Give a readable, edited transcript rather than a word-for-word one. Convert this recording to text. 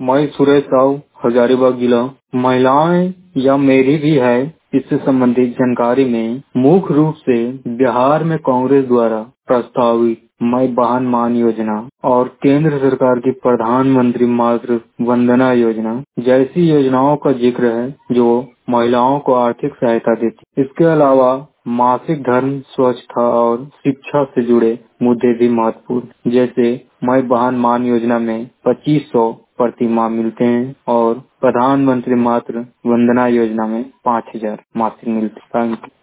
मैं सुरेश राव, हजारीबाग जिला। महिलाएं या मेरी भी है इससे संबंधित जानकारी में मुख्य रूप से बिहार में कांग्रेस द्वारा प्रस्तावित माई बहन मान योजना और केंद्र सरकार की प्रधानमंत्री मातृ वंदना योजना जैसी योजनाओं का जिक्र है जो महिलाओं को आर्थिक सहायता देती। इसके अलावा मासिक धर्म, स्वच्छता और शिक्षा से जुड़े मुद्दे भी महत्वपूर्ण, जैसे माई बहन मान योजना में 2500 प्रति माह मिलते हैं और प्रधानमंत्री मातृ वंदना योजना में 5000 मासिक मिलते हैं।